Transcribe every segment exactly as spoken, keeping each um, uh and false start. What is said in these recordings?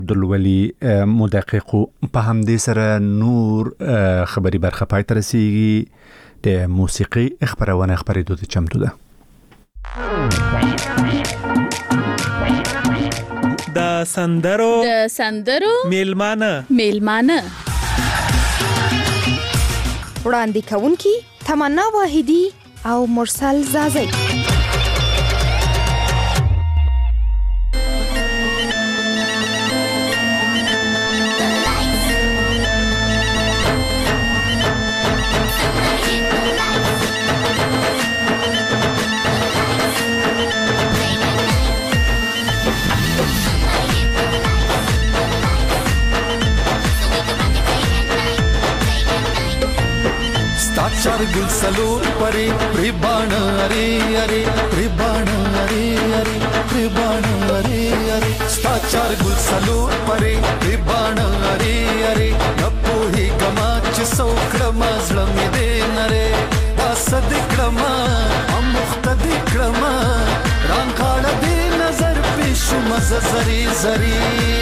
عبدالولي مدققو په همدې سره نور خبري برخه پای ته رسیږي. د موسیقي خبرونه خبرېدو ته چمتو ده. د سندرو د سندرو میلمانه میلمانه وړاندې کوونکی تمنا واحدی او مرسل زازی. चार गुल सलूर परे प्रिबाण अरे अरे प्रिबाण अरे अरे प्रिबाण अरे अरे स्ता चार गुल सलूर परे प्रिबाण अरे अरे नपो ही गमाच सौक्रमा जलमी दे नरे दासद क्रमा हम मुख्तदी क्रमा रांखाड़ दे नजर पेशु मज जरी जरी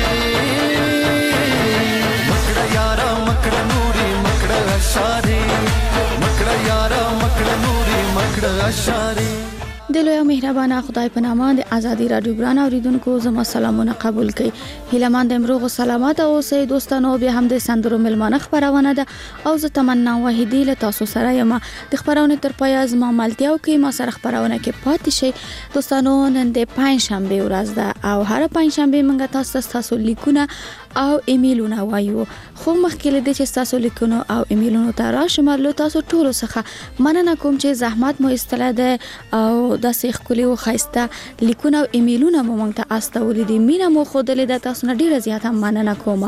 मकड़ा यारा मकड़ा नूरी मकड़ा अशारी مکړه یارا مکړه نوري مکړه اشاري. د لوی مهربانه خدای په نامه د ازادي رادیو ګران اوریدونکو زما سلامونه قبول کړئ. هیلمان د امروغ سلامات او سه دوستانو به هم د سندرو ملمانه خبرونه ده او زه تمنا واحدی له تاسو سره یم. د خبرونه تر پای زما ملتیاو کې ما سره خبرونه کې پاتې شي. دوستانو نن د پنځ شنبه ورځ ده او هر پنځ شنبه موږ تاسو تاسو لیکونه او ایمیلونه وایو. خو مخکې له دې چې تاسو لیکونه او ایمیلونه ته راشم له تاسو ټول څخه مننه کوم چې زحمت مو استله ده او د سیخ کلی او خایسته لیکونه او ایمیلونه مو مونږ ته استولې دي. مینه مو خوده د تاسو نه ډیره زیاته مننه کوم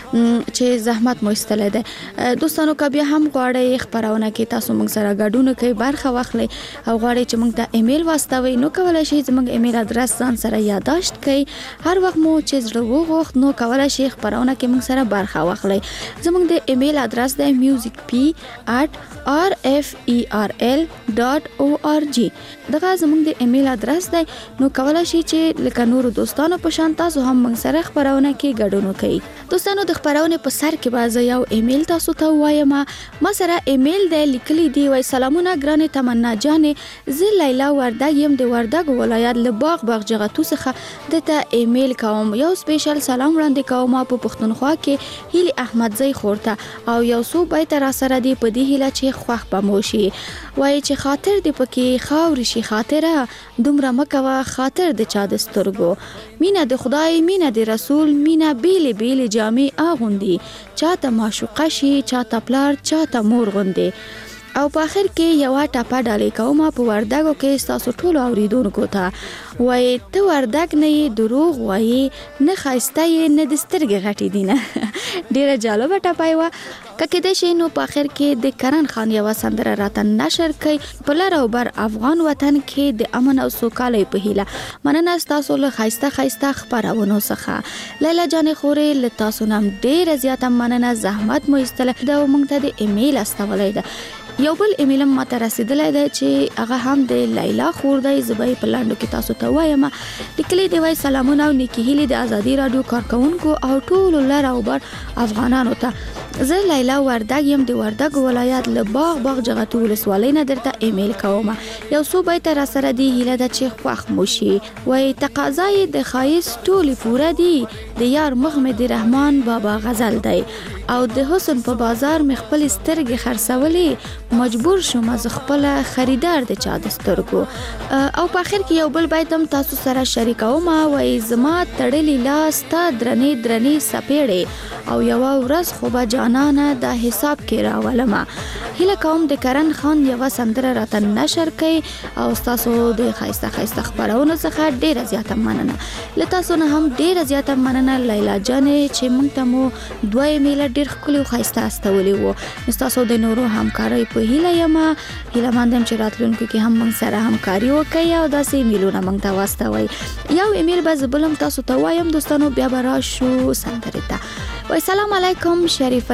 چې زحمت مو استله ده. دوستانو کبه هم غواړئ خبرونه کې تاسو مونږ سره ګډون کوي برخه واخلئ او غواړئ چې مونږ ته ایمیل واستوي نو کولای شئ زموږ ایمیل ادرس ځان سره یاداشت کړئ. هر وخت مو چې زړه وغوښت نو کولای شئ خبرونه کې مونږ سره برخه واخلئ. زموږ د ایمیل ادرس د music p at r f e r l dot org دغه زموږ د ایمیل ادرس دی. نو کولای شئ چې لکه نور دوستانو په شان تاسو هم موږ سره خبرونه کې ګډون وکړئ. دوستانو د خبرونه په سر کې باز یو ایمیل تاسو ته وایم. ما سره ایمیل دی لیکلی دی وای سلامونه ګرانه تمنا جانې زه لیلا وردګ یم د وردګ ولایت له باغ باغ جغتو څخه دته ایمیل کوم. یو سپیشل سلام وړاندې کوم په پښتونخوا کې هیلی احمد زئی خورته او یو سو بیت را سره دی په دې هیله چې خوښ بموشي. وای چې خاطر دی پکې خاور شي خاطره دومره مکوه خاطر د چا د سترګو. مینه د خدای مینه د رسول مینه بیل بیل جامع اغوندي چاته معشوقه شي چاته پلار چاته مور غوندي. او په اخر کې یو ټاپه ډالې کوم په وردګو کې تاسو ټول اوریدونکو ته وای ته وردګ نه دروغ وای نه خایسته نه د سترګې غټې دي نه. ډیره جالبه ټاپه و ککه د شینو په اخر کې د کرن خان یو سندره راته نشر کړي په لار او بر افغان وطن کې د امن او سوکالۍ په هیله. مننه تاسو له خایسته خایسته خبرونو څخه. لیلا جان خورې له تاسو نام ډیره زیاته مننه زحمت مو استله د مونږ ته د ایمیل استولای ده. یو بل ایمیل ما ته رسیدلی دی چې هغه هم د لیلا خور دی. زبې په لاندو کې تاسو ته وایم لیکلي دی وای سلامونه او نیکی هیلې د ازادي رادیو کارکونکو او ټول لر او بر افغانانو ته. زه لیلا وردګ یم د وردګ ولایت له باغ باغ جغتو ولسوالۍ نه درته ایمیل کوم. یو څو بیت را سره دی هیله د چې خوښ مو شي. وای تقاضای د خایس ټولې پوره دی د یار محمد رحمان بابا غزل دی او د حسن په بازار مې خپل سترګې خرڅولې مجبور شوم از خپل خریدار د چا د سترګو. او په اخر کې یو بل بیت هم تاسو سره شریکوم. وای زما تړلې لاس ته درنې درنې سپېړې او یو ورځ خو به جانانه د حساب کې راولم. هیله کوم د کرن خان یو سندره راته نشر کړي او تاسو د خایسته خایسته خبرونو څخه ډیره زیاته مننه. له تاسو نه هم ډیره زیاته مننه لیلا جانې چې موږ ته مو دوه ایمیل ډیر ښکلي او ښایسته استولي وو. تاسو د نورو همکارۍ په هیله یم. هیله مندم چې راتلونکي کې هم موږ سره همکاري وکړئ او داسې ایمیلونه موږ ته واستوئ. یو ایمیل به زه بل هم تاسو ته وایم دوستانو. بیا به راشو سندرې ته. وای سلام علیکم شریف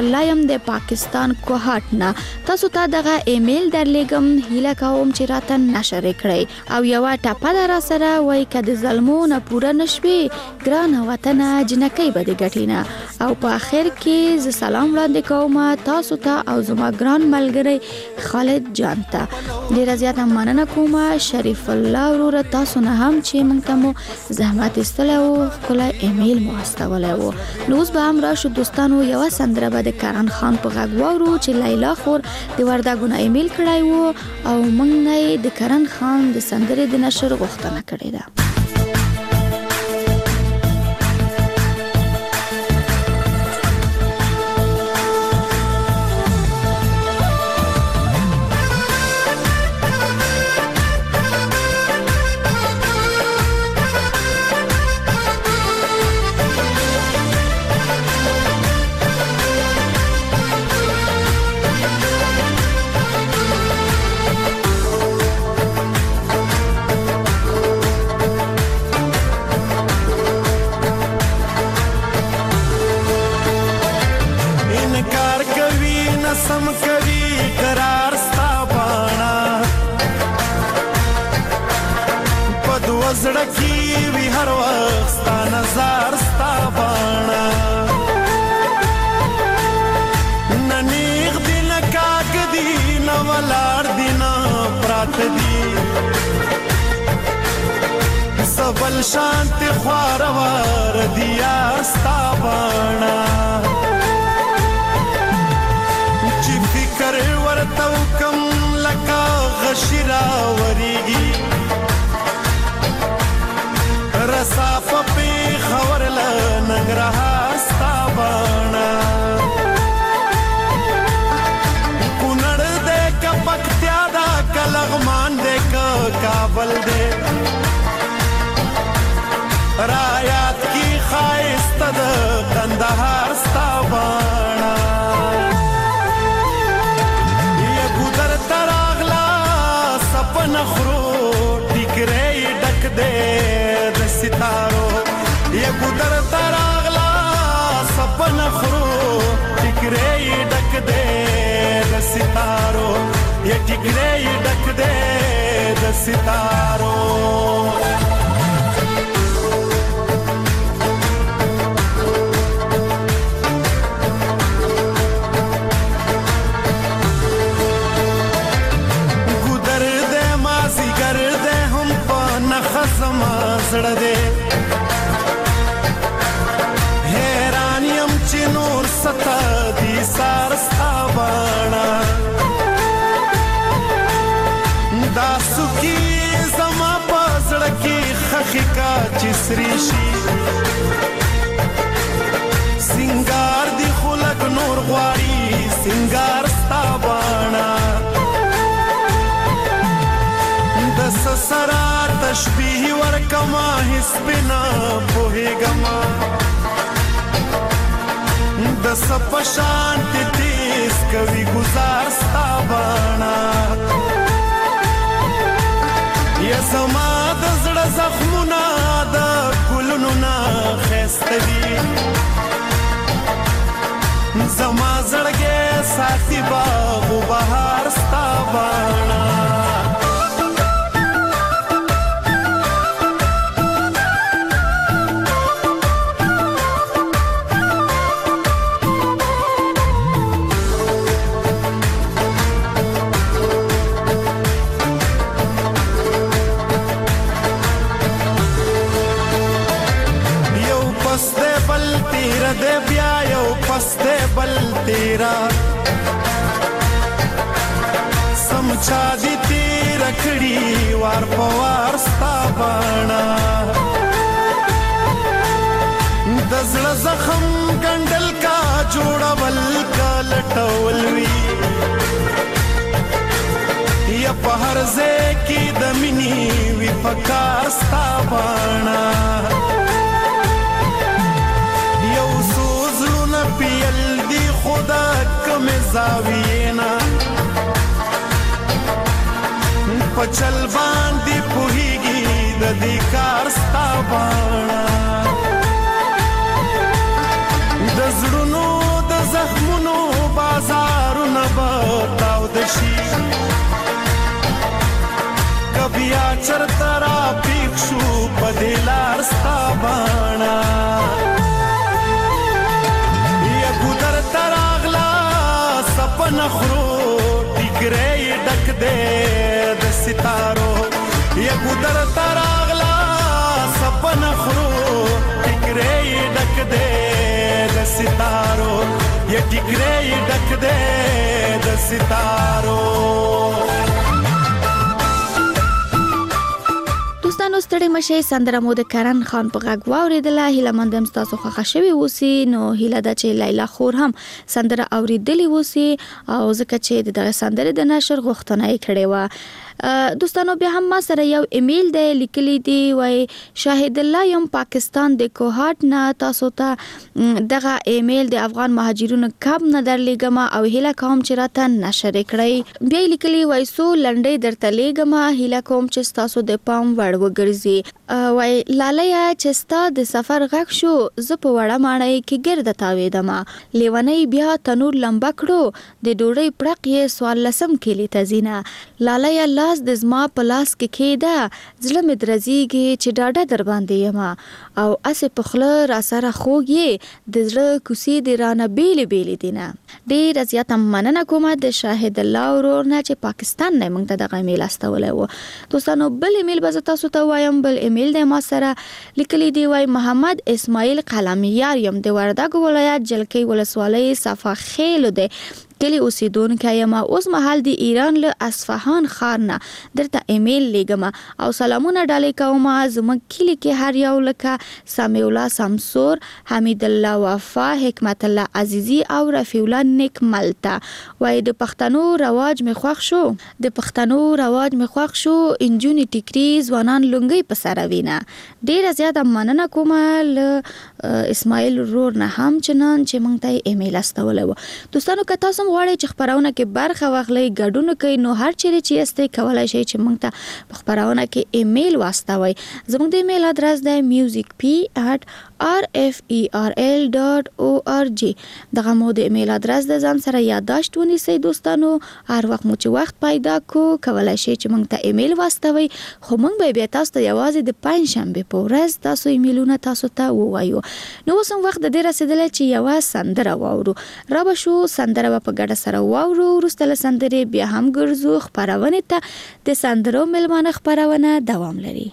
الله يم د پاکستان کوهاټ نه. تاسو ته دغه ایمیل درلېږم، هیله کوم چې راته نشر کړئ او یو ټاپه در سره وای کده ظلمو نه پوره نشوي ګران وطن جنکی به د ګټینا. او په اخر کې ز سلام وړاندې کوم تاسو ته او زما ګران ملګری خالد جان ته. ډیر زیات مننه کوم شریف الله ورور، تاسو نه هم چې موږ ته مو زحمت استله او خپل ایمیل مو استوله وو. نو اوس به هم راشو دوستانو، یو سندره به د کرن خان په غږ واورو چې لیلا خور د وردګونه ایمیل کړای وو او موږ نه د کرن خان د سندرې د نشر غوښتنه کړې ده. زړکی وی هر وخت ستا نظر ستا باڼه نه نیغ دی نه کاږ دی نه ولاړ دی نه پراته دی زه بل شانتې خواره واره دی یار ستا باڼه چې فکر ورته وکم لکه غشي راورېږي رسافه پیښور له ننګرهار ستا باڼه کونړ دی که پکتیا ده که لغمان دی که کابل دی رایات کی ښایسته د کندهار ستا باڼه یا ګودر ته راغله سپنه خرو ټیکری ډک دی ستارو یا ګودر تراغلا سپن خرو ټکری ډک دې د ستارو یا ټکری ډک دې د ستارو ګودر دې مازیګر دې هم په نخ زما زړه دې نور ستا دی سار ستا باڼه دا سکی زما په زړه کې خخې کا چې سرې شي سنگار دی خو لږ نور غواړي سنگار ستا باڼه د څه سره تشبیه ورکما هېڅ پې نه پوهېږمه د سپ شانت تیز کوي گزار ستا باڼه یا زما د زړه زخمونه د ګلونو نه ښایسته دي زما زړګی ساتي باغ و بهار ستا باڼه د بیا یو پس دی بل تیرا سمچا دی تیرا کړي وار په وار ستا باڼه د زړه زخم ګنډل کا جوړول کا لټول وي یا په هر ځای کې د مینې وي پکار ستا باڼه پیل دی خدا کم زاوینا پچل باندې پوهیږي د دې کار ستا باڼه د زړونو د زخمونو بیا چرته را پیښ شو په دې لار ستا باڼه یګو درته راغله سپنه خرو ټیکری ډک دی د ستارو یګو درته راغله سپنه خرو ټیکری ډک دی د ستارو یا ټیکری ډک دی د ستارو. دوستانو ستړي مشه سندره مو د کرن خان په غږ واوریدله. هیله مندم تاسو خوښ شوي اوسئ. نو هیله ده چې لیلا خور هم سندره اوریدلې اوسئ او ځکه چې دغه سندره د نشر غوښتنه یې کړې و. دوستانو بیا هم ما سره یو ایمیل دی لیکلی دی وای شاهد الله یم پاکستان د کوهات نه تاسو ته دغه ایمیل د افغان مهاجرونو کب نه درلېګم او هیله کوم چې راته نشر کړئ. بیا لیکلی وای سو لنډې درته لېګم هیله کوم چې تاسو د پام وړ وګرځي. وای لالیا چې ستا د سفر غږ شو زه په وړه ماڼۍ کې ګرده تاوېدم لیونی بیا تنور لمبه کړو د ډوډۍ پړق یې سوال لسم کلی تزینه لالیا لاس د زما په لاس کې کېده زړه مې درځيږي چې ډاډه در باندې یم او اسې په خوله را سره خوږ یې د زړه کوڅې د رانه بیلې بیلې دینه. ډېره زیاته مننه کوم د شاهد الله ورور نه چې پاکستان نه موږ ته دغه ایمیل استولی و. دوستانو بل ایمیل به زه تاسو ته وایم. بل ایمیل دی ما سره لیکلی دی وای محمد اسماعیل قلمیار یم د وردګ ولایت جلکې ولسوالۍ صفا خیل دی کلی اوسیدونکو یم. اوس مهال د ایران له اصفهان ښار نه درته ایمیل لیږم او سلامونه ډالې کوم زموږ کلی کې هر یو لکه سمیع الله سمسور حمید الله وفا حکمت الله عزیزی او رفیع الله نیکمل ته وای د پښتنو رواج می خوښ شو د پښتنو رواج می خوښ شو انجونی ټیکری ځوانان لونګي په سره وینا. ډیره زیاته مننه کوم له اسماعیل رور نه هم چنان چې مونږ ته ایمیل استولې و. دوستانو که تاسو غواړئ چې خبرونه کې برخه واخلئ ګډون کوئ نو هر چیرې چې یاستئ کولای شئ چې مونږ ته په خبرونه کې ایمیل واستوئ. زموږ د ایمیل ادرس دی music p at r f e r l dot org. دغه مو د ایمیل ادرس د ځان سره یادداشت ونیسئ. دوستانو هر وخت مو چې وخت پیدا کو کولای شئ چې مونږ ته ایمیل واستوئ خو مونږ به بیا تاسو ته یوازې د پنځشنبه په ورځ تاسو ایمیلونه تاسو ته ووایو. نو اوس هم وخت د دې رسیدلی چې یوه سندره واورو. را به شو سندره به په ګډه سره واورو. وروسته له سندرې بیا هم ګرځو خپرونې ته. د سندرو مېلمانه خپرونه دوام لري.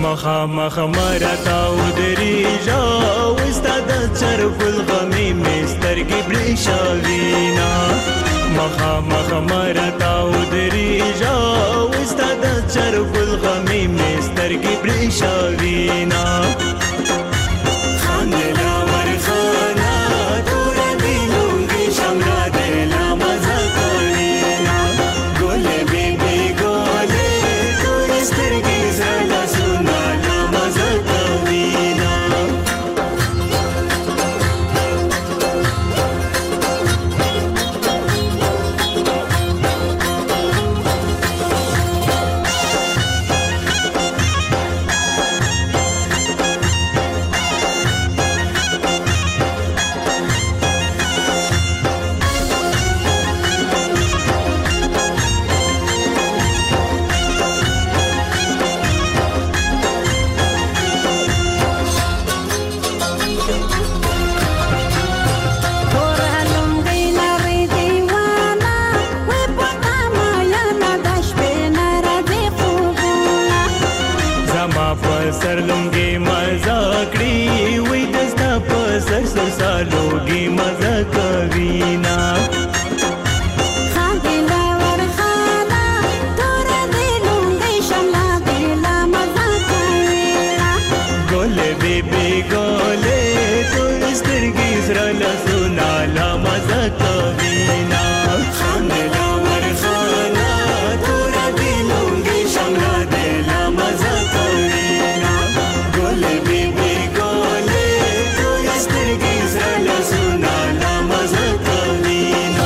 مخا مخا مرتا ودریجا وستا د چرګ الغمی مسترګي بلشاوینا مخا مخا مرتا ودریجا وستا د چرګ الغمی مسترګي بلشاوینا خاندلا ورخانا تور دیلونګي شمرا دلا مزه کوینا ګل بیبي ګل تور سترګي زلا سنا لا مزه کوینا سرلونګي مزاکړي وې دستا په سر سر سالوګي مزاکوینا خاندلا ورخانا تور دیلونګي شملا دلا مزاکوینا ګل بیبي ګل تور سترګي زړه سنا لا مزاکوینا خاندلا ورخانا تور دیلونګي شملا دلا مزاکوینا ګل بیبي ګل تور سترګي زړه سنا لا مزاکوینا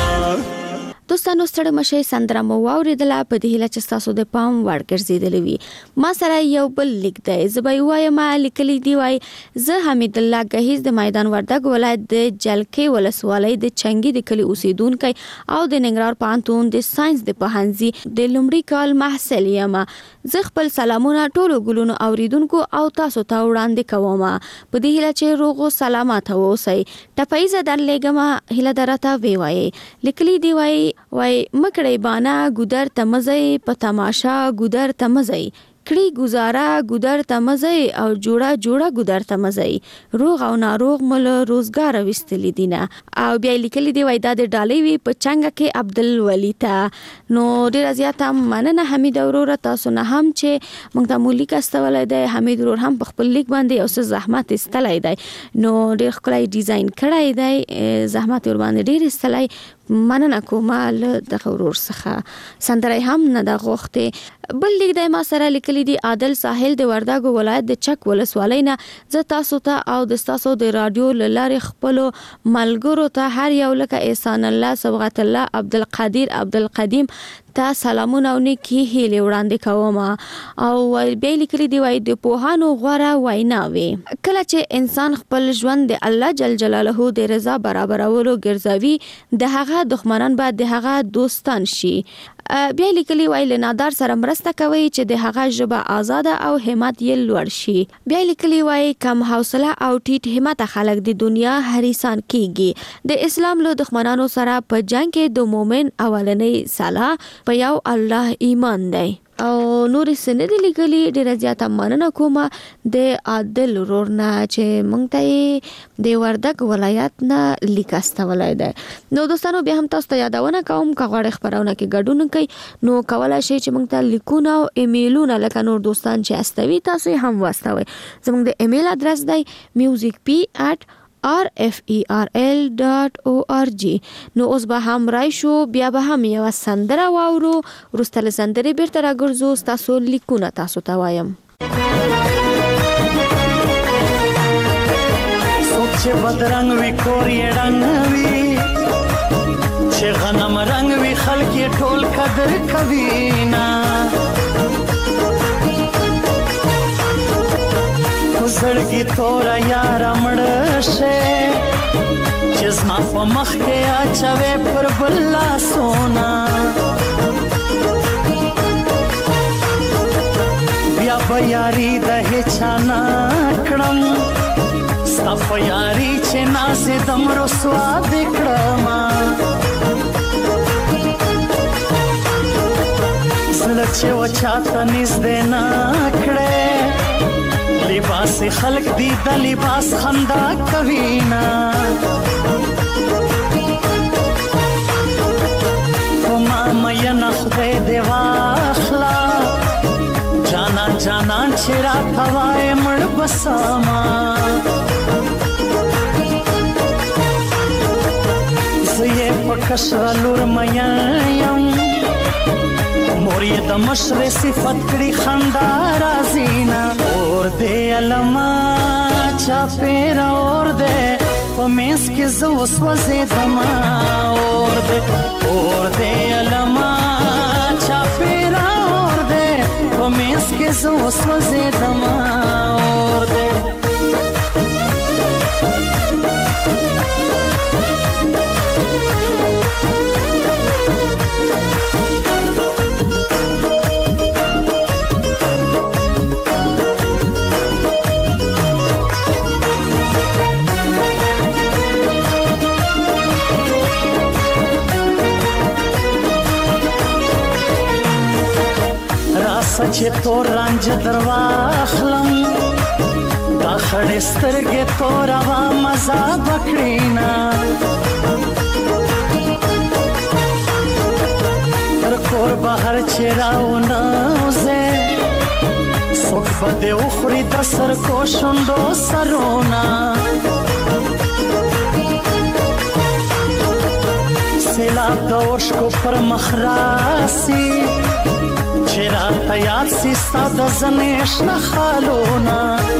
دوستانو ستړي مشه سندره مو واوریدله په دې هیله چې تاسو د پام وړ ګرځیدلی وي ما سره یو بل لیک دی زبای وایم لیکلی دی وای زه حمید الله غهیز د میدان وردګ ولایت د جلکې ولسوالۍ د چنګي د کلی اوسیدونکو او د ننګرهار پانتون د ساينس د پوهنځي د لومړي کال محصل یم زه خپل سلامونه ټولو ګلونو اوریدونکو او تاسو ته وړاندې کوم په دې هیله چې روغ او سلامت اوسئ ټپایزه در لګم هیله درته وی وای لیکلی دی وای وای مکړی بانا ګودر تمزای په تماشا ګودر تمزای کړي گزاره ګودر تمزای او جوړه جوړه ګودر تمزای روغ او ناروغ مل روزګار وستلی دینه او بیا لیکلی دی وای د ډالۍ وی په چنګ کې عبدالولی تا نو ډیر زیاته مننه حمید اورور تاسو نه هم چې موږ ته مولیک استولای دی حمید اورور هم په خپل لیک باندې اوس زحمت استلای دی نو ډیر خلای ډیزاین کړای دی زحمت ور باندې ډیر استلای مننه کوم له د غرور څخه سندره هم نه د غوخته بل لیک د ما سره لیکلی دی عادل ساحل د وردګ ولایت د چک ولسوالۍ نه ز تاسو ته او د تاسو د رادیو لاره خپل ملګرو ته هر یو لکه احسان الله صبغت الله عبدالقادر عبدالقدیم تا سلامونه او نیکی هیله وړاندې کوم او بیا لیکلی دی وای د پوهانو غوړه ویناوي کله چې انسان خپل ژوند د الله جل جلاله د رضا برابرولو ګرځوي د هغه دښمنان بعد د هغه دوستان شي بیا لیکلی وای له نادار سره مرسته کوي چې د هغه ژبه آزاده او همت یې لوړ شي بیا لیکلی وای کم حوصله او ټیټ همت خلک د دنیا هریسان کیږي د اسلام له دښمنانو سره په جنگ کې د مؤمن اولنې سالا په یو الله ایمان دی او نور سند لیکلی ډیر زیاته مننه کوم د عادل ورورنا چې مونږ ته د وردګ ولایت نه لیکاستولای دی نو دوستانو بیا هم تاسو ته یادونه کوم کغړ خبرونه کې ګډون کوي نو کولای شئ چې مونږ ته لیکونه او ایمیلونه لکه نور دوستان چې استوي تاسو هم واستوي زموږ د ایمیل ادرس دی music p at r f e r l dot org نو اوس به هم رای شو بیا به هم یو سندره واورو ورستل سندره بیرته راګرځو تاسو لیکونه تاسو ته وایم سوچ بدرنګ وی کورې رنګ وی چې غنم رنګ وی خلک ټول قدر کوي نا زړګي تورا یار مړشه چې زما په مخ کې اچوي پر بلا سونا بیا په یاري د هچانا کړم صف یاري چې نازې دمرو سواد کړم زړه چې و چاته نږدې نه کړې داسې خلق دی د لباس خندا کوي نه په ما میینه خدای دې واخلا جانان جانان چې راته وایې مړ بسما زه یې په کشره لور مین یم مور یې د مشرې صفت کړي خندا راځي نه اور دې علما چاپېره اور دې په منځ کې زه وسوځېدمه اور دې اور دې علما چاپېره اور دې په منځ کې زه وسوځېدمه اور دې چې تور رنج درواخلم دا خړې سترګې تور وا مزه بکړینا تر کور بهر چې راونوزه څوک به دې وخوري د سر کو شونډو سرونا سیلاب د اوښکو پر مخ راسي چې راته یاد سي ستا د زنې شنه خالونه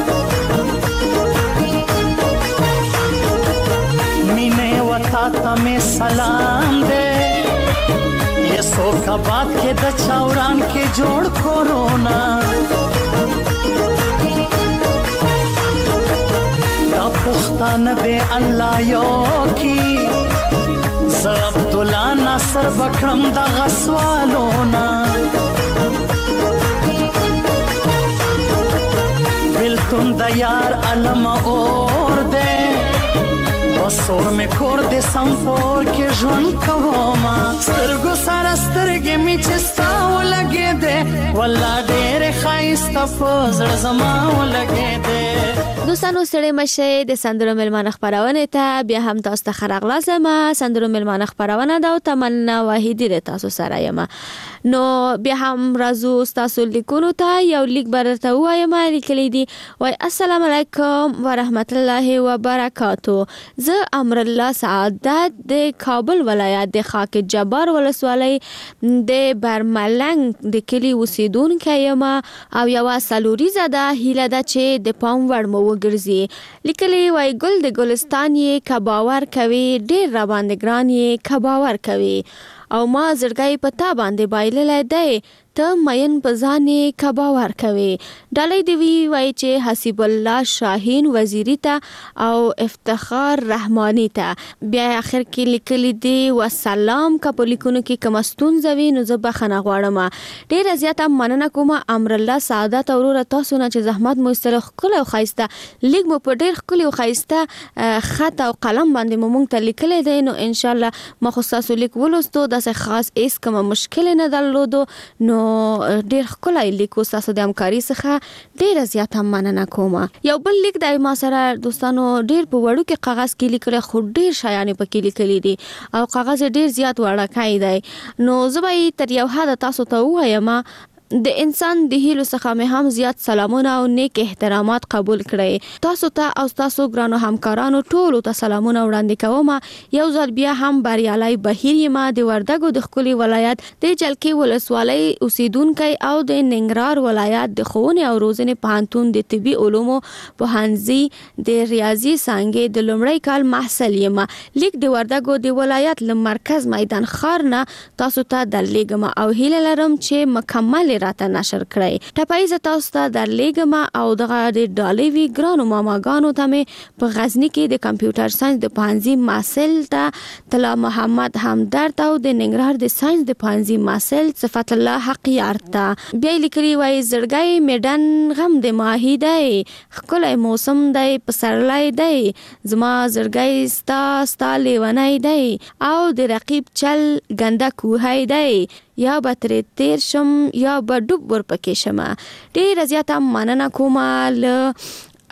مینې وتا ته مې سلام دی یسوکاباد کې د چاوران کې جوړ کورونا دا پښتانه به الله یو کی زه عبدالله ناصر بکرم د غسوالونا بلتون د یار علم اور دے بسور میں کور دے سمپور کے ژوند کوما سترګو سره سترګې می چې ستا ولګې دې والله ډېر ښایسته په زړه زما ولګې دې دوستانو ستړي مشه د سندرو ملمانه خبرونه ته بیا هم تاسو ته خراغلازم سندرو ملمانه خبرونه دا او تمنا واحدی د تاسو سره یم نو بیا هم راځو تاسو لیکونو ته یو لیک برته وایم لیکلی دی وای السلام علیکم ورحمت الله وبرکاتو زه امر الله سعادت د کابل ولایت د خاک جبار ولسوالۍ د برملنګ د کلی اوسیدونکو یم او یو سلوري زده هیله ده چې د پام وړ مو وګرځي لیکلی وای ګل د ګلستان یې کباور کوي ډیر را باندې ګران یې کباور کوي او ما زړګي پتا باندې بایللای دی ته مین پزانې کباور کوي ډالۍ دی وی وای چې حسیب الله شاهین وزیری ته او افتخار رحمانی ته بیا اخر کې لیکلی دی والسلام کپلیکونو کې کمستون زوی نو زبخنه غواړم ډیر زیاته مننه کوم امر الله سعادت اورور تاسو نه چې زحمت مو استره خپل او خایسته لیک مو په ډیر خپل او خایسته خط او قلم باندې مو مونږ ته لیکلی دی نو ان شاء الله مخصوص لیک ولوستو داسې خاص ایس کوم مشکل نه درلودو نو ډیر خلای لیکو تاسو د همکاري څخه ډیر زیاته مننه کوم یو بل لیک دای ما سره دوستانو ډیر په وړو کې کاغذ کې لیکل خو ډیر شایانه پکې لیکلي دي او کاغذ ډیر زیات وړه کای دی نو زبای تر یو حد تاسو ته وایم د انسان د هیلو څخه مې هم زیات سلامونه او نیک احترامات قبول کړئ تاسو ته او تاسو ګرانو همکارانو ټولو ته سلامونه وړاندې کوم یو ځل بیا هم بریالي بهیر یم د وردګو د خولي ولایت د جلکی ولسوالۍ اوسیدونکو او د ننګرهار ولایت د ښوونې او روزنې پوهنتون د طبي علومو پوهنځي د ریاضي څانګې د لومړی کال محصل یم لیک د وردګو د ولایت له مرکز میدان ښار نه تاسو ته درلیږم او هیله لرم چې مکمل راته نشر کړئ ټپایز تاسو ته درلیږم او دغه د ډالۍ وی ګرانو ماماګانو ته مې په غزنی کې د کمپیوټر ساينس د پوهنځي محصل ته طلا محمد همدرد او د ننګرهار د ساينس د پوهنځي محصل صفت الله حق یار ته بیا لیکري وای زړګي میډن غم د ماهی دی خلای موسم دی پسرلای دی زما زړګي ستا ستا لیونای دی او د رقیب چل ګنده کوهای دی یا به تر تیر شم یا به ډوب ور پکې شم ډیر زیاته مننه کوم ل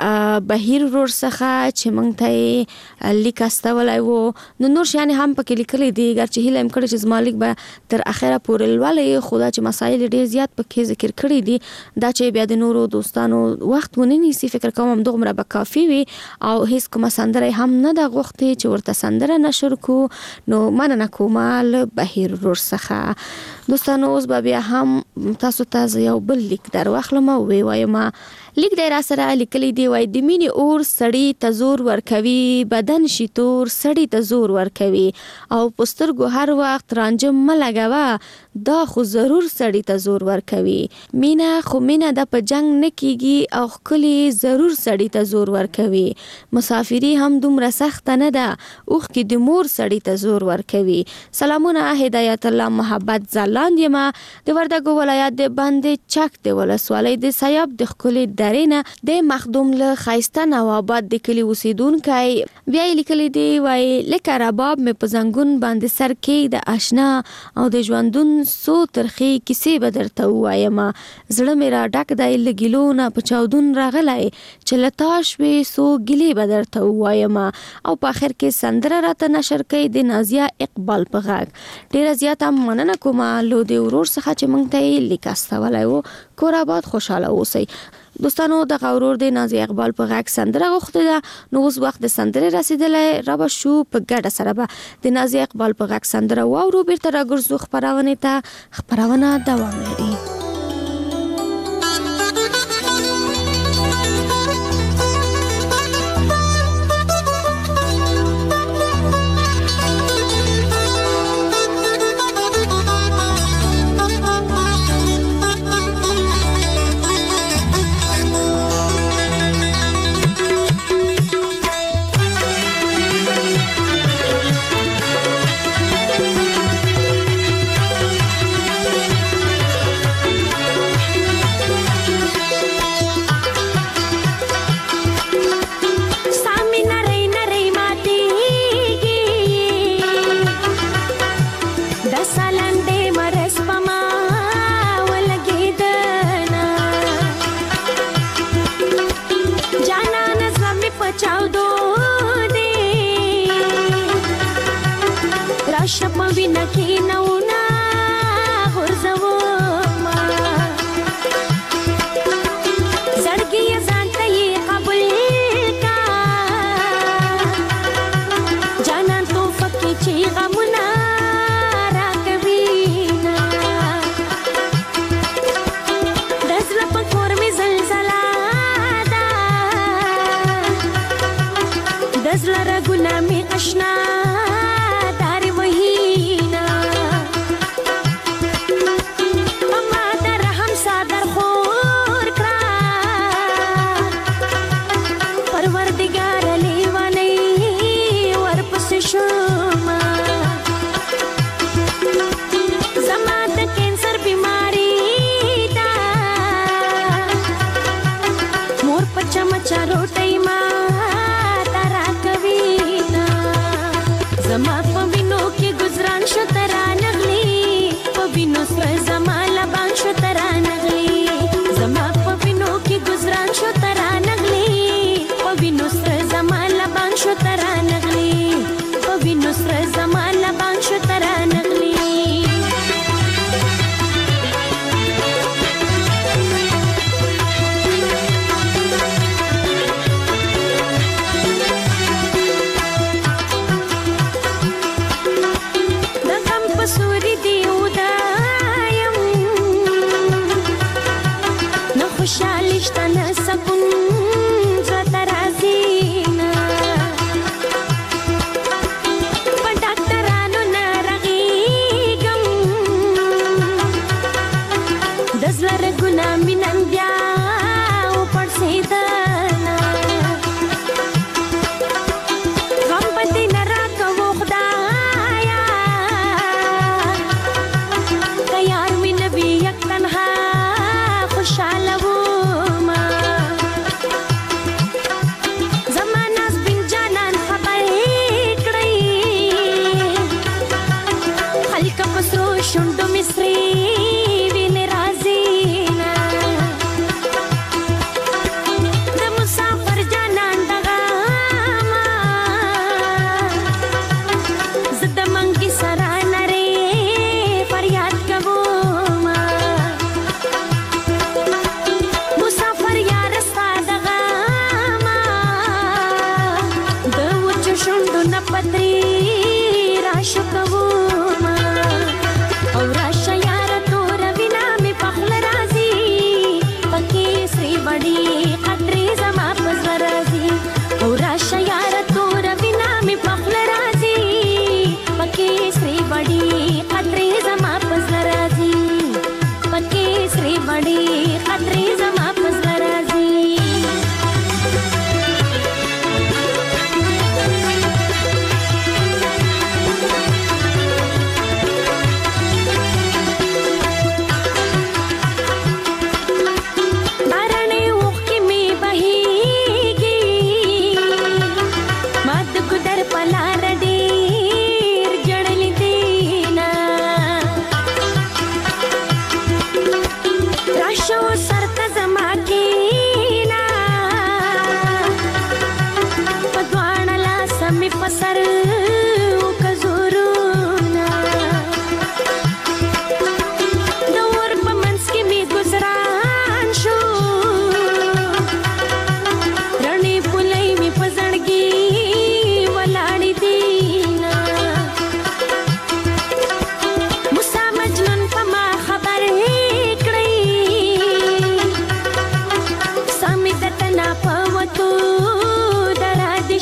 بهیر ورور څخه چې مونږ ته لیک استولای وو. نو نور شیان هم پکې لیکلي دي، ګرچې هیله هم کړې چې زما لیک به تر اخره پورې لولئ، خو دا چې مسایل ډېر زیات پکې ذکر کړي دي دا چې بیا د نورو دوستانو وخت ونه نیسي، فکر کوم همدغومره به کافي وي او هیڅ کومه سندره هم نه ده غوښتې چې ورته سندره نشر کو. نو مننه کومه له بهیر ورور څخه. دوستانو اوس به بیا هم تاسو ته یو بل لیک در واخلم او وی وایم. لیک دی را سره لیکلی دی، وای د مینې اور سړی ته زور ورکوي، بدن شي تور سړی ته زور ورکوي، او پسترګو هر وخت رانجه ملګوه دا خو ضرور سړی ته زور ورکوي. مینا خو مینا د په جنگ نه کیږي او خکلی ضرور سړی ته زور ورکوي. مسافری هم دومره سخت نه ده، اوخ کې د مور سړی ته زور ورکوي. سلامونه هدایت الله محبت زلاند یما د وردګو ولایت د باندې چک د ولسوالۍ د سیاب د خکلی درینه د مخدوم له خایسته نواباد د کلی اوسیدونکی. بیا لیکلی دی، وای لکه رباب مې په زنګون باندې سر کې د آشنا او د ژوندون سو ترخی کیسې به درته ووایم. زړه مې را ډک دی له ګیلو نه په چاودون راغلی چې له تا شوې سو ګیلې به درته ووایم. او په آخر کې سندره راته نشر کوي د نازیه اقبال په غږ. ډېره زیاته مننه کوم له د ورور څخه چې موږ ته یې لیک استولی و. کور آباد خوشحاله اوسئ. دوستانو د غورور د نازیه اقبال په غږ سندره غوښتې ده، نو اوس وخت د سندرې رسیدلی را به شو. په ګډه سره به د نازیه اقبال په غږ سندره واورو. بیرته راګرځو خپرونې ته. خپرونه دوام لري.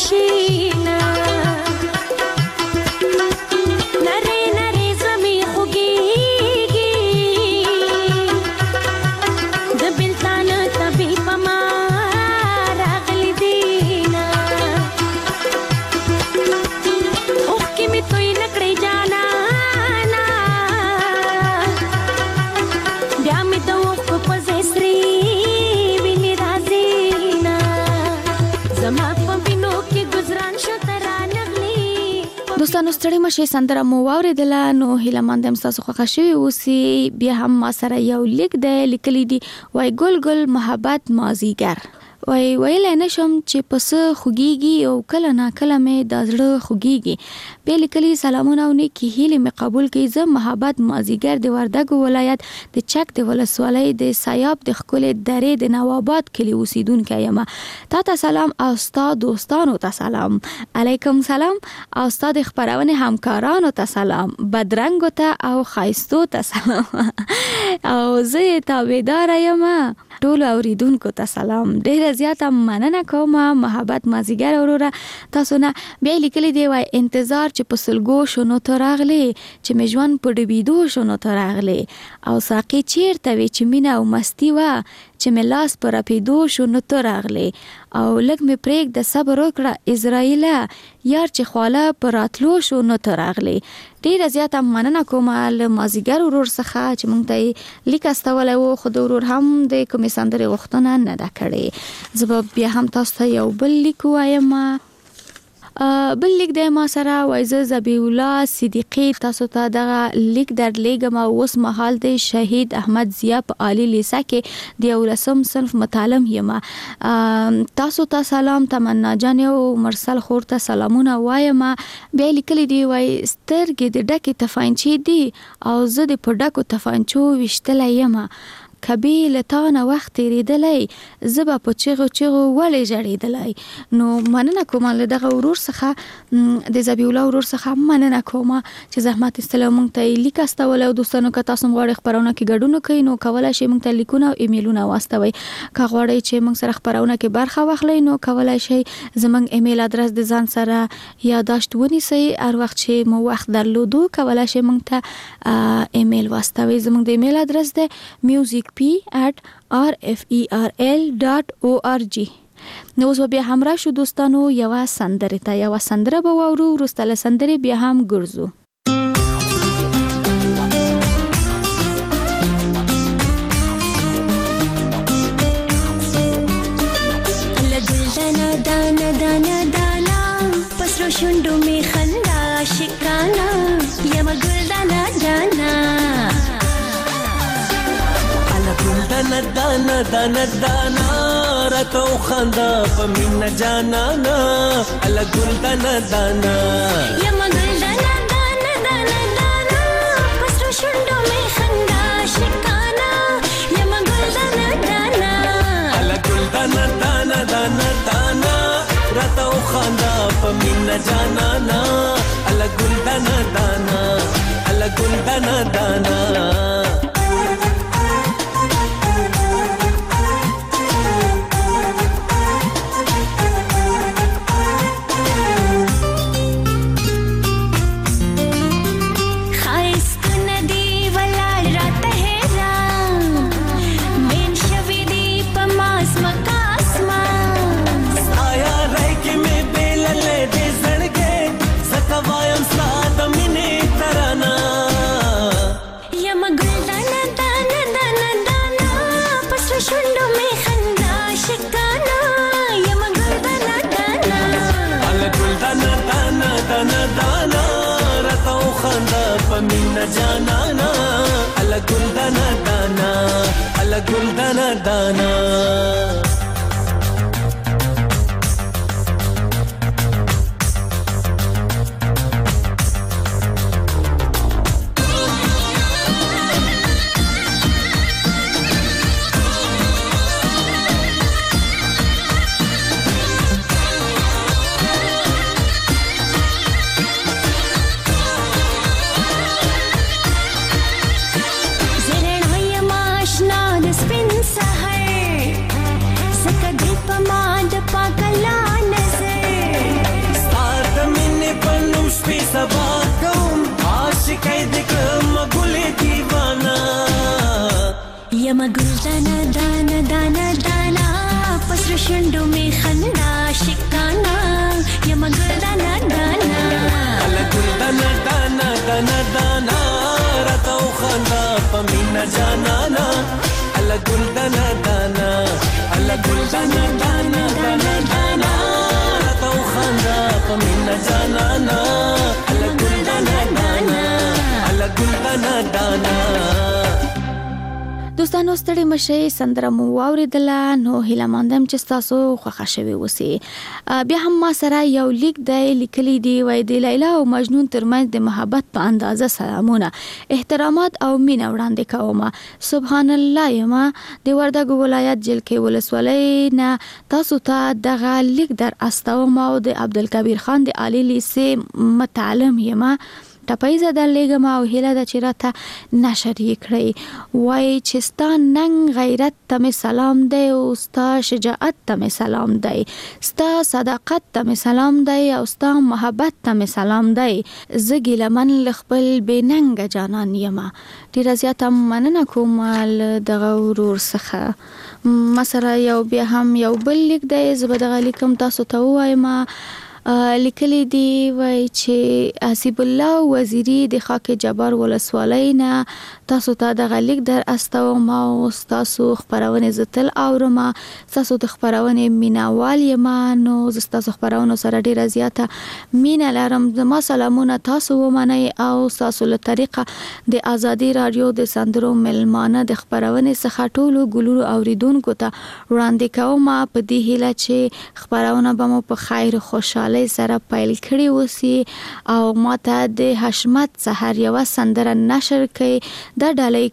شینا نری نری زمي خوږيږي د بلتان طبي پما راغلي دینا اوخ کې می توي نکړې جانا نا بیا می د اوخ په زسري ویني رازینا زما په وینو کې گزاران شو ترانغلي دوستانو ستړي مشه سندره مو واوریدله نو هیله مندم تاسو خوښ شوي اوسئ بیا هم ما سره یو لیک دی لیکلی دی وای ګل ګل محبت مازیګر وای ویل نه شم چې پس خوږیږي او کله نا کله مې د زړه خوږیږي په لیکلي سلامونه او نیکی هیله مې قبول کړي زه محبت مازیګر د وردګو ولایت د چک د ولسوالۍ د سیاب د خپل درې د نواباد کلی اوسیدونکو یم تا ته سلام او استاد دوستانو ته سلام علیکم سلام او استاد خبرونه همکارانو ته سلام بدرنګو ته او خایستو ته سلام او زه تابعدار یم ټول اوریدونکو ته سلام ډیر زیاته مننه کوم محبت مازیګر وروره تاسو نه بیا لیکلي دی وای انتظار چې په سلګو شونو تراغلي چې مجوان په ډبیدو شونو تراغلي او ساقي چیرته وی چې مینا او مستی وا چې ملاس پر اپیدو شونو تراغلي او لګ می پریک د صبر وکړه اسرائیل یار چې خواله پر راتلو شونو تراغلي ډیر زیاته مننه کوم ل مازیګر ورور څخه چې مونږ ته لیک استول او خو د ورور هم د کومې سندرې وختونه نه دا کړي زه بیا هم تاسو ته یو بل لیک وایم بل لیک د ما سره وایزه زبی الله صدیقی تاسو ته دغه لیک در لیګم اوس مهال د شهید احمد ضیا په عالی لیسا کې د ولسم صنف متعلم یم تاسو ته سلام تمنا جان او مرسل خور ته سلامونه وایم بیا لیکلی دی وای سترګې د ډکه تفاینچې دی او زه د پډکو تفاینچو وشتل یم کبي لتانه وخت تیریدلای زبا په چیغو چیغو ولې جړیدلای نو مننه کوم له دغه ورور څخه د زبی الله ورور څخه مننه کوم چې زحمت استلام مونږ ته لیک استول او دوستانو که تاسو غواړئ خبرونه کې ګډون کوئ نو کولای شئ مونږ ته لیکونه او ایمیلونه واستوي که غواړئ چې مونږ سره خبرونه کې برخه واخلئ نو کولای شئ زمونږ ایمیل ادرس د ځان سره یاداشت ونیسئ هر وخت چې مو وخت درلودو کولای شئ مونږ ته ایمیل واستوي زمونږ د ایمیل ادرس د music p at r f e r l dot org نو اوس بیا همراه شو دوستانو یو سندره ته یو سندره به وورو ورستله سندره بیا هم ګرځو لګل دانا دانا دانا پسرو شوندو می خندا شکانا یم ګل دانا دانا ګل دانا دانا دانا دانا راتو خندا په مینا جانا نا ال ګل دانا دانا یم ګل دانا دانا دانا دانا پسرو شوندو می خندا شکانا یم ګل دانا دانا ال ګل دانا دانا دانا دانا راتو خندا په مینا جانا نا ال ګل دانا دانا ال ګل دانا دانا مینا جانا نا ال ګل دانا دانا ال ګل دانا دانا سکه دی په ما د پاکلا نظر سبا کوم عاشقای د کوم ګلې دیوانا یم ګل دانا دانا دانا دانا پسر شندو می خندا شکانا یم ګل دانا دانا الا ګل دانا دانا دانا دانا راتو خندا پمینا جانانا الا ګل دانا دانا الا ګل دانا دانا دانا دانا راتو خندا پمینا جانانا الا ګل دانا دانا الا ګل دانا دانا دوستانو ستړي مشه سندره مو واوریدله نو هیله مندم چې تاسو خوښه شوي اوسئ. بیا هم ما سره یو لیک دی لیکلی دی وای د لیلا او مجنون ترمنځ د محبت په اندازه سلامونه احترامات او مینه وړاندې کوم. سبحان الله یما د وردګو ولایت جلکې ولسوالۍ نه تاسو ته دغه لیک در استوم او د عبدالکبیر خان د عالی لیسې متعلم یما ټپایزه در لګم او هیله د چیرته نشر کړی وای چې ستا ننګ غیرت ته سلام دی او ستا شجاعت ته سلام دی ستا صداقت ته سلام دی او ستا محبت ته سلام دی زګی لمن خپل بننګ جانان یما ډیر زیاته مننه کوم دغه ورور څخه. مثلا یو بیا هم یو بل لیک دی زبدغه لیکم تاسو ته وایم لیکلی دی وای چې حسیب الله وزیری د خاک جبار ولسوالۍ نه تاسو ته د لیک در استوم او تاسو خبرونه زتل اورم تاسو د خبرونه مینوال یم نو تاسو خبرونه سره ډیره زیاته مینه لرم. زما سلامونه تاسو ومنئ او تاسو له طریقه د ازادي رادیو د سندرو ملمانه د خبرونه څخه ټولو ګلورو اوریدونکو ته وړاندې کوم په دې هیله چې خبرونه به مو په خیر خوشاله سره پیل کړی وسی او ماته د حشمت سحر یو سندره نشر کړي د ډالۍ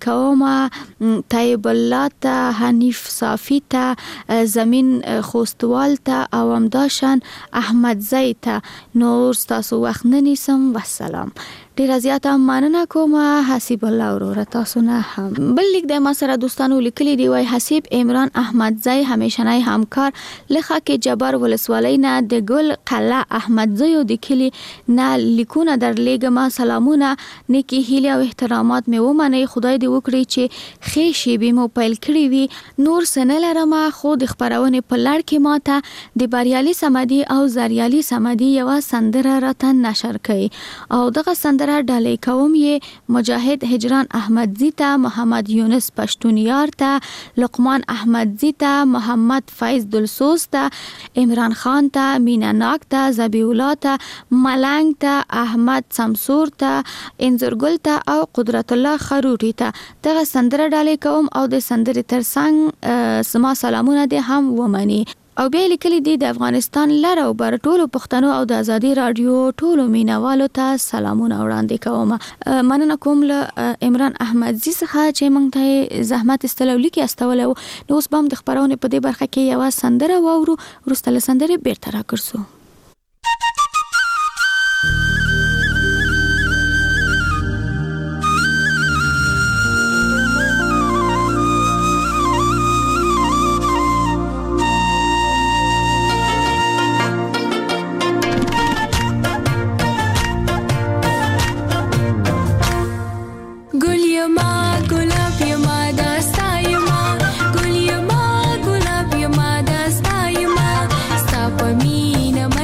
کوم طیب الله ته حنیف صافی ته زمین خوستوال ته او امداشان احمد زئی ته نور تاسو وخت نه نیسم والسلام. ډیر زیاته مننه کوم حسیب الله ورور تاسو نه هم بل لیک د ما سره دوستانو لیکلی دی وای حسیب عمران احمد زئی همیشنای همکار لخوا کې جبار ولسوالۍ نه د ګل قلا احمد زئی د کلی نه لیکونه در لګما سلامونه نیکی هیله او احترامات مې ومني خدای دې وکړي چې خې شی به مو پیل کړی وي نور سنل رما خو د خبرونه په لړ کې ماته د بریالي سمدي او زریالي سمدي یو سندره راتن نشر کړي او دغه سندره ډالۍ کوم یې مجاهد هجران احمدزی ته محمد یونس پښتونیار ته لقمان احمدزی ته محمد فیض دلسوز ته عمران خان ته مینا ناک ته زبی الله ته ملنګ ته احمد سمسور ته انزرګل ته او قدرت الله خروټی ته دغه سندره ډالۍ کوم او د سندرې ترڅنګ سما سلامونه دې هم ومني. او بیا لیکلی دی د افغانستان لره او بر ټولو پښتنو او د ازادي رادیو ټولو مینوالو ته سلامونه وړاندې کوم. مننه کوم له عمران احمدزی څخه چې موږ ته زحمت استلو لیکي استولو نو اوس بم د خبرونه په دې برخه کې یو سندره وورو ورسته سندره بیرته راکړسو. Mine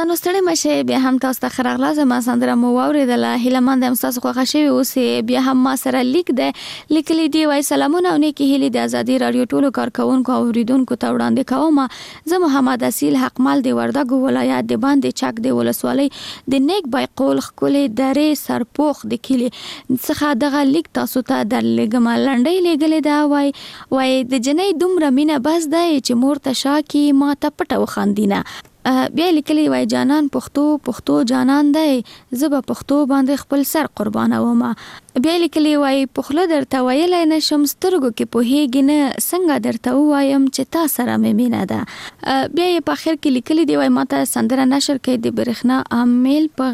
نو ستړي مشه بیا هم تاسو ته خراغلا زما سندره مو واوریدله هیله مند یم تاسو خوښه شوی اوس بیا هم ما سره لیک ده لیکلي دی وای سلامونه او نیکی هیله د ازادي رادیو ټولو کارکونکو او اوریدونکو ته وړاندې کوم زه محمد اصیل حقمل دی وردګو ولایت د باندې چک دی ولسوالۍ د نیک بایقول خکولې درې سرپوخ د کلی څخه دغه لیک تاسو ته درلګم لنډۍ لګلې دا وای وای د جنې دومره مینه بس دی چې مور ته شاکي ما ته پټه وخاندینه بیا لیکلی وای جانان پښتو پښتو جانان دی زبا پښتو باندې خپل سر قربانوم بیا لیکلی وای پخله درته ویلای نشم سترګو کې په هیګ نه څنګه درته وایم چې تا سره مې مینه ده بیا په اخر کې لیکلی دی وای ماته سندره نشر کې د برښنا عامل په